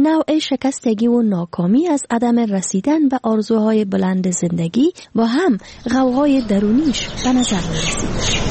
نوع شکستگی و ناکامی از عدم رسیدن به آرزوهای بلند زندگی و هم غوغای درونیش به نظر می‌رسید.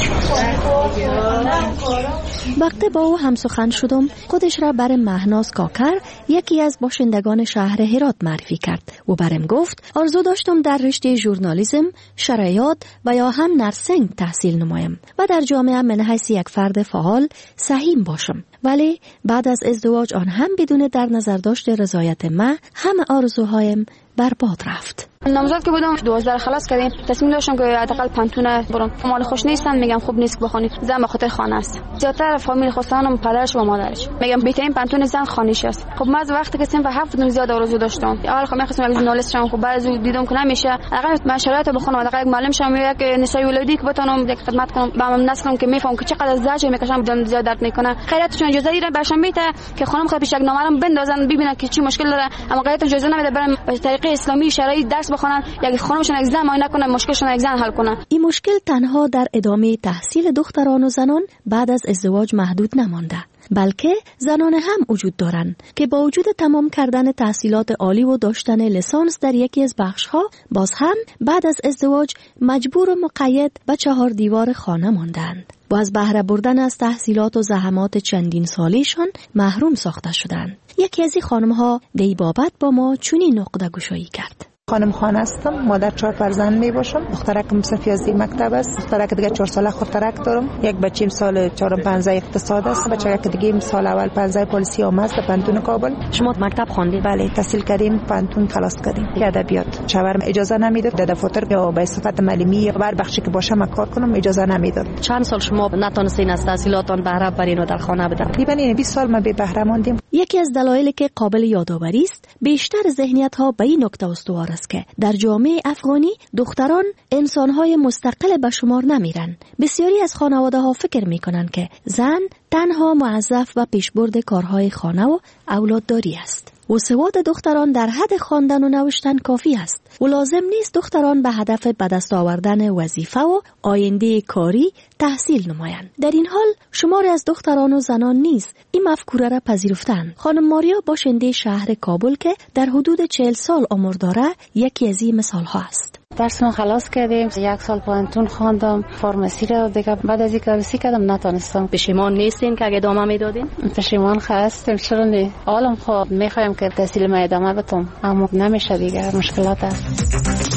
وقتی با او همسخن شدم، خودش را بر مهناز کاکر، یکی از باشندگان شهر هرات، معرفی کرد و برم گفت آرزو داشتم در رشته ژورنالیسم، شرایط و یا هم نرسنگ تحصیل نمایم و در جامعه من حیث یک فرد فعال سهیم باشم. ولی بعد از ازدواج آن هم بدون در نظر داشت رضایت من، همه آرزوهایم برباد رفت. نامزد که بودم 12 خلاص کردیم، تصمیم داشتم که حداقل پانتون برم. مال خوش نیستن، میگم خوب نیست که بخونی، زن به خاطر خانه است. زیادتر فامیل خواستانم پدرش و مادرش، میگم بهترین پانتون زن خانیش است. خب من از وقتی که سن و 7 زیاد آرزو داشتم، اول خب می‌خواستم یک ژورنالیست شم، خب بعد دیدم که نمیشه. حداقل من شرایط بخونم، حداقل یک معلم شم، یک نسای ولادی که بتونم یک خدمت کنم، با نسلم که میفهم که چقدر زجر میکشم، دم زیاد درد میکنه. خیراتشون اجازه دیره برشم میته که خانم خود پیش یک نامرم بندازن ببینن که چی مشکل داره، اما غیرت اجازه نمیده برن به طریق اسلامی شرعی درس بخونن، یک خانمشون یک زن معاینه کنه، مشکلشون یک زن حل کنه. این مشکل تنها در ادامه تحصیل دختران و زنان بعد از ازدواج محدود نمانده، بلکه زنان هم وجود دارند که با وجود تمام کردن تحصیلات عالی و داشتن لیسانس در یکی از بخش‌ها، باز هم بعد از ازدواج مجبور و مقید به 4 دیوار خانه ماندند و از بهره بردن از تحصیلات و زحمات چندین سالیشان محروم ساخته شدند. یکی از این خانم‌ها دی بابت با ما چنین نقطه گشایی کرد. خانم خانه هستم، مادر 4 فرزند می باشم. دخترکم صفیازی مکتب است، دخترک دیگه 4 ساله خودترک دارم. یک بچیم سال 4-15 اقتصاد است، بچه‌ک دیگه سال اول 15 پلیسی آمد در پانتون کابل. شما مکتب خواندید؟ بله، تحصیل کردیم، پانتون خلاص کردیم. ادبیات. شوهرم اجازه نمیداد در دفتر یا به صفت معلمی یا هر بخشی که باشم کار کنم اجازه نمیداد. چند سال شما نتونستین از تحصیلاتتان بهره برین و در خانه بودین؟ تقریبا 20 سال ما به بهره ماندیم. یکی از دلایلی که قابل یادآوری است، بیشتر ذهنیت‌ها به این نکته استوار است که در جامعه افغانی دختران انسان‌های مستقل به شمار نمیرن. بسیاری از خانواده‌ها فکر می‌کنند که زن تنها موظف و پیشبرد کارهای خانه و اولادداری است. و سواد دختران در حد خواندن و نوشتن کافی است و لازم نیست دختران به هدف به دست آوردن وظیفه و آینده کاری تحصیل نمایند. در این حال شماری از دختران و زنان نیز این مفکوره را پذیرفتند. خانم ماریا باشنده شهر کابل که در حدود 40 سال عمر داره یکی از این مثال‌ها است. درسمو خلاص کردیم، 1 سال پانتون خواندم، فارمسی رو دیگه بعد از اینکه عروسی کردم نتونستم. پشیمان نیستین که ادامه میدادین؟ پشیمان هستم، چرا نه؟ حالم خوب، میخوایم که تحصیل ما ادامه بدم اما نمیشه دیگه، مشکلات است.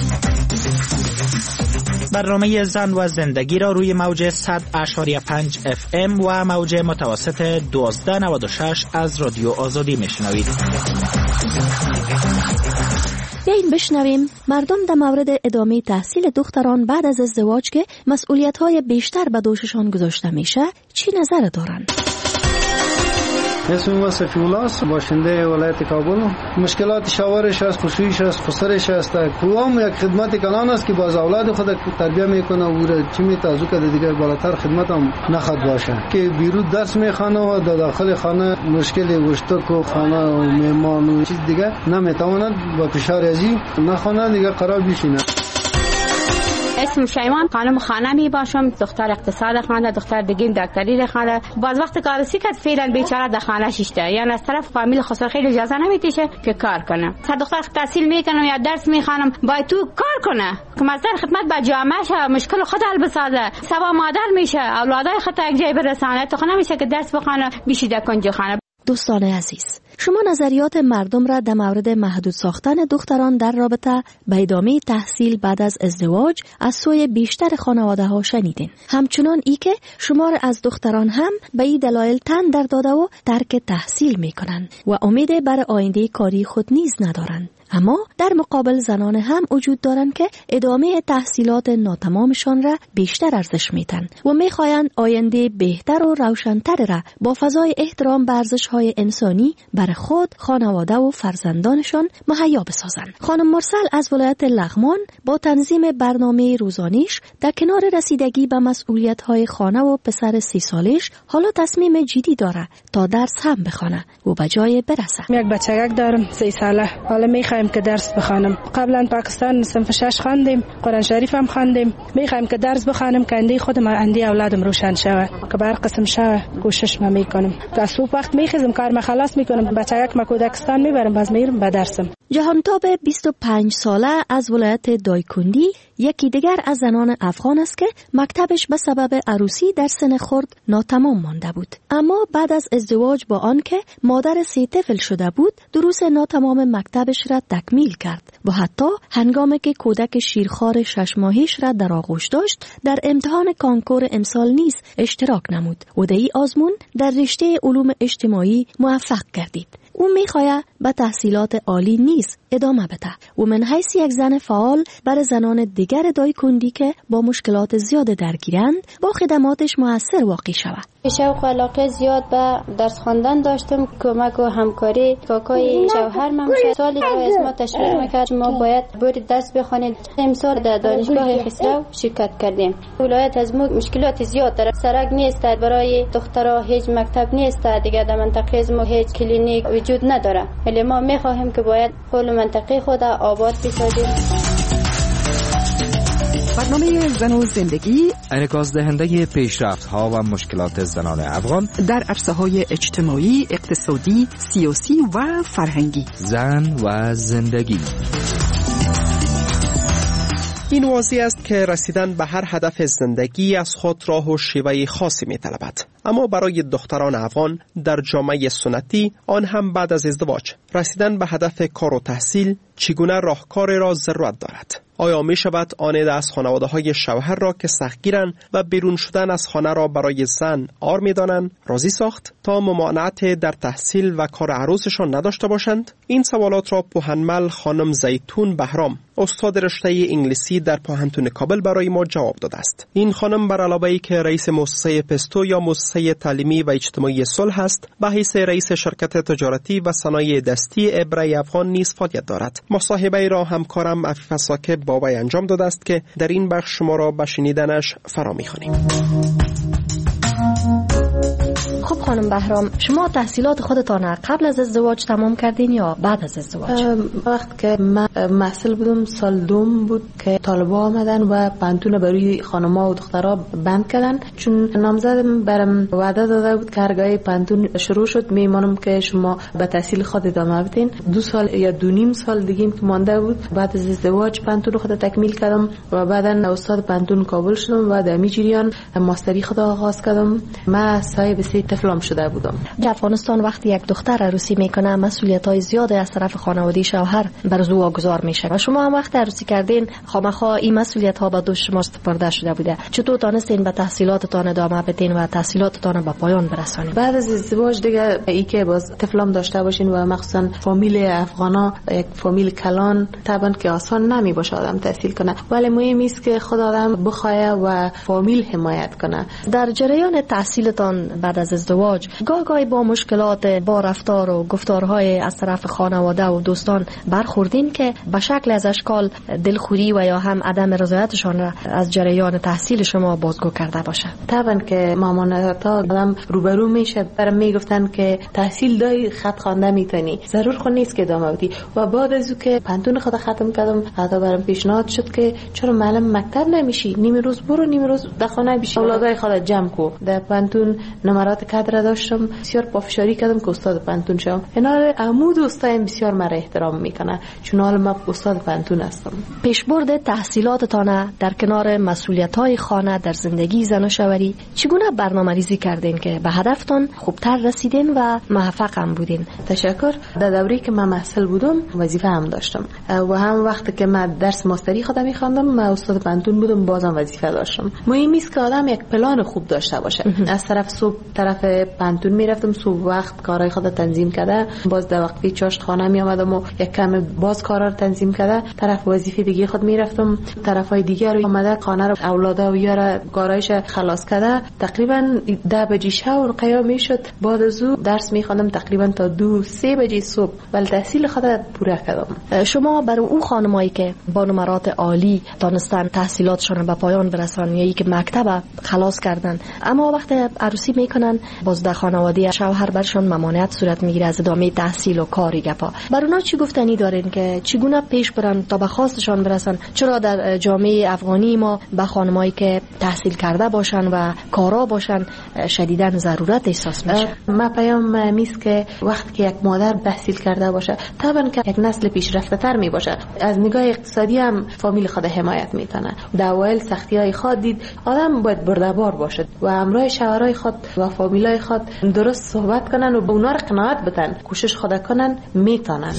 برنامه زن و زندگی را روی موج 100.5 FM و موج متوسط 1296 از رادیو آزادی میشنوید. بیاین بشنویم مردم در مورد ادامه تحصیل دختران بعد از ازدواج که مسئولیت‌های بیشتر به دوششان گذاشته میشه چی نظر دارن. اسم صفی الله است، باشنده ولایت کابل. مشکلات شوهرش است، خصوصیش است، خسرش است. کوام یک خدمت کلان است که باز اولاد خود تربیت میکنه و چی میتازو که دیگه بالاتر خدمت هم نخواد باشه که بیرون درس میخوانه و در داخل خانه مشکل وشتک و خانه و مهمان و چیز دیگه نمیتواند با فشار ازی نخوانه دیگه قرار بشینه. اسم شیمان، خانم خانه می باشم، دختر اقتصاد خانه، دختر دیگه دکتری خانه. باز وقت کارسی که فعلا بیچاره در خانه شیشته، یعنی از طرف فامیل خسر خیلی اجازه نمیتیشه که کار کنه. صد دختر تحصیل میکنم یا درس میخوانم باید تو کار کنه که مصدر خدمت به جامعه مشکل خود حل بسازه، سوا مادر میشه، اولادای خود یک جای برسانه، تو نمیشه که درس بخونه بیشیده کنج خانه. دوستان عزیز، شما نظریات مردم را در مورد محدود ساختن دختران در رابطه با ادامه تحصیل بعد از ازدواج از سوی بیشتر خانواده ها شنیدین. همچنان ای که شمار از دختران هم به این دلایل تن در داده و ترک تحصیل می کنند و امید بر آینده کاری خود نیز ندارند. اما در مقابل زنان هم وجود دارند که ادامه تحصیلات ناتمامشان را بیشتر ارزش میدن و میخواهند آینده بهتر و روشن‌تر را با فضای احترام به ارزش‌های انسانی بر خود، خانواده و فرزندانشان مهیا بسازند. خانم مرسل از ولایت لغمان با تنظیم برنامه روزانیش در کنار رسیدگی به مسئولیت‌های خانه و پسر 30 سالش حالا تصمیم جدی داره تا درس هم بخونه و به جای برسه. یک بچه‌ک دارم 3 ساله، حالا میخوایم که درس بخوانم. قبلا پاکستان صنف 6 خواندیم، قرآن شریف هم خواندیم. میخوایم که درس بخوانم که اندی خودم اندی اولادم روشن شوه، که بر قسم شوه کوشش میکنم. که صبح وقت میخیزم کار خلاص میکنم، بچگک ما کودکستان میبرم باز میرم به درسم. جهانتاب 25 ساله از ولایت دایکندی یکی دیگر از زنان افغان است که مکتبش به سبب عروسی در سن خرد ناتمام مانده بود. اما بعد از ازدواج با آن که مادر 3 طفل شده بود، دروس ناتمام مکتبش را تکمیل کرد و حتی هنگامی که کودک شیرخوار 6 ماهش را در آغوش داشت، در امتحان کانکور امسال نیز اشتراک نمود و در این آزمون در رشته علوم اجتماعی موفق گردید. او میخواهد به تحصیلات عالی نیز ادامه بده و من حیث یک زن فعال برای زنان دیگر دایکندی که با مشکلات زیاد درگیرند با خدماتش مؤثر واقع شود. شوق و علاقه زیاد به درس خواندن داشتم. کمک و همکاری کاکای جوهر ممشه سالی رو از ما تشویق میکرد ما باید برید درس بخونید. امسال در دانشگاه خسرو شرکت کردیم. ولایت از ما مشکلات زیاد داره. سرک نیست برای دخترها، هیچ مکتب نیست دیگه در منطقه از ما هیچ کلینیک وجود نداره. ولی ما میخواهیم که باید کل منطقه خود آباد بسازیم. برنامه زن و زندگی انعکاس دهنده پیشرفت‌ها و مشکلات زنان افغان در عرصه‌های اجتماعی، اقتصادی، سیاسی و فرهنگی. زن و زندگی. این واضح است که رسیدن به هر هدف زندگی از خود راه و شیوه خاصی می‌طلبد. اما برای دختران افغان در جامعه سنتی، آن هم بعد از ازدواج، رسیدن به هدف کار و تحصیل چگونه راهکاری را ضرورت دارد؟ آیا می شود آن از خانواده‌های شوهر را که سختگیرند و بیرون شدن از خانه را برای زن عار می‌دانند راضی ساخت تا ممانعت در تحصیل و کار عروسشان نداشته باشند؟ این سوالات را پوهنمل خانم زیتون بهرام، استاد رشته انگلیسی در پوهنتون کابل برای ما جواب داده است. این خانم بر علاوه ای که رئیس مؤسسه پستو یا مؤسسه تعلیمی و اجتماعی صلح است، به حیث رئیس شرکت تجارتی و صنایع دستی ابره افغان نیز فعالیت دارد. مصاحبه را همکارم عفیف ساکب با وی انجام داده است که در این بخش شما را به شنیدنش فرا می‌خوانیم. خب خانم بهرام، شما تحصیلات خودتان قبل از ازدواج تمام کردین یا بعد از ازدواج؟ وقت که من محصل بودم سال دوم بود که طالبا آمدن و پانتون برای خانم‌ها و دخترها بند کردن. چون نامزدم برام وعده داده بود که هرگاه پانتون شروع شد میمانم که شما به تحصیل خود ادامه بدین. 2 سال یا 2.5 سال دیگه که مانده بود بعد از ازدواج پانتون خود تکمیل کردم و بعداً استاد پانتون کابل شدم و در جریان ماستری خود آغاز کردم. من صاحب 3 طفلم شده بودم. در افغانستان وقتی یک دختر عروسی میکنه مسئولیت‌های زیادی از طرف خانواده شوهر بر او واگذار میشه و شما هم وقتی عروسی کردین خامخا این مسئولیت‌ها به دوش شما سپرده شده بوده. چطور تونستین به تحصیلاتتان ادامه بدین و تحصیلاتتان به پایان برسانین؟ بعد از ازدواج دیگه ای که باز طفلم داشته باشین و مخصوصا فامیل افغانا یک فامیل کلان طبعا که آسان نمی باشه آدم تحصیل کنه، ولی مهم است که خود آدم بخواه و فامیل حمایت کنه. در جریان تحصیلتان بعد از ازدواج گاهی با مشکلات با رفتار و گفتارهای از طرف خانواده و دوستان برخوردین که به شکل از اشکال دلخوری و یا هم عدم رضایتشان را از جریان تحصیل شما بازگو کرده باشه؟ طبعا که مامانتا آدم روبرو میشه، برام میگفتن که تحصیل دای خط خوانده میتونی، ضرور خود نیست که ادامه بدی. و بعد از او که پانتون خود ختم کردم حتی برام پیشنهاد شد که چرا معلم مکتب نمیشی، نیم روز برو نیم روز در خانه بشی اولادای خود جمع کو. در پانتون نمرات کادر داشتم، بسیار پافشاری کردم که استاد پانتون شدم. اینا عمود استایم بسیار مرا احترام میکنه چون حالا من استاد پانتون هستم. پیشبرد تحصیلاتتان در کنار مسئولیت‌های خانه در زندگی زن و شوهری چگونه برنامه‌ریزی کردین که به هدفتان خوبتر رسیدین و موفق هم بودین؟ تشکر. در دوره‌ای که من محصل بودم وظیفه هم داشتم و هم وقتی که من درس ماستری خودم می‌خواندم من استاد پانتون بودم بازم وظیفه داشتم. مهم است که آدم یک پلان خوب داشته باشه. از طرف صبح طرف پانتون میرفتم، صبح وقت کارهای خود تنظیم کرده، باز در وقتی چاشت خانه می آمدم و یک کم باز کارا رو تنظیم کرده، طرف وظیفه دیگه خود میرفتم، طرفای دیگه رو آمده خانه رو اولادا و یارا کارایش خلاص کرده. تقریبا 10 بجه شب قیام میشد. بعد از او درس میخواندم تقریبا تا 2-3 بجه صبح، ولی تحصیل خود پوره کردم. شما برای اون خانمایی که با نمرات عالی دانستن تحصیلاتشون به پایان برسانن یا که مکتب خلاص کردن اما وقت عروسی میکنن با باز در خانواده شوهر برشان ممانعت صورت میگیره از ادامه تحصیل و کاری گپا. بر اونا چی گفتنی دارین که چگونه پیش برن تا به خواستشان برسن؟ چرا در جامعه افغانی ما به خانمایی که تحصیل کرده باشن و کارا باشن شدیداً ضرورت احساس میشه؟ ما پیام میست که وقتی که یک مادر تحصیل کرده باشه طبعا که یک نسل پیشرفته تر می باشه. از نگاه اقتصادی هم فامیل خود حمایت میکنه. در اوایل سختی های خود دید آدم باید برده‌بار باشه و همراه شوهرای خود و فامیلای خود درست صحبت کنن و به اونا رو قناعت بدن، کوشش خود کنن میتونن.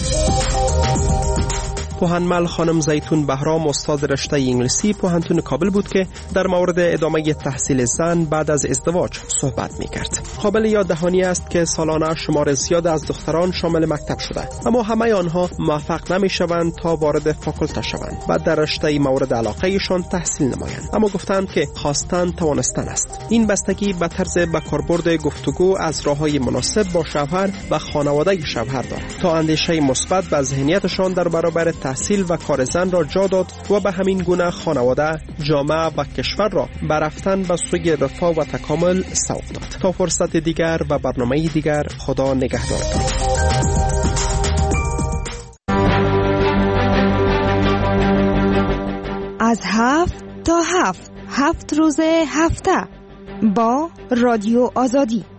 پوهنمل خانم زیتون بهرام استاد رشته انگلیسی پوهنتون کابل بود که در مورد ادامه تحصیل زن بعد از ازدواج صحبت می‌کرد. قابل یاد دهانی است که سالانه شمار زیاد از دختران شامل مکتب شده، اما همه آنها موفق نمی‌شوند تا وارد فاکولته شوند و در رشته مورد علاقه‌شان تحصیل نمایند. اما گفتند که خواستن توانستن است. این بستگی به طرز به کاربرد گفتگو از راه‌های مناسب با شوهر و خانواده شوهر دارد تا اندیشه مثبت و ذهنیتشان در برابر تحصیل و کار زن را جا داد و به همین گونه خانواده، جامعه و کشور را به رفتن به سوی رفاه و تکامل سوق داد. تا فرصت دیگر و برنامه دیگر، خدا نگهدارتان. از 7 تا 7 روز هفته با رادیو آزادی.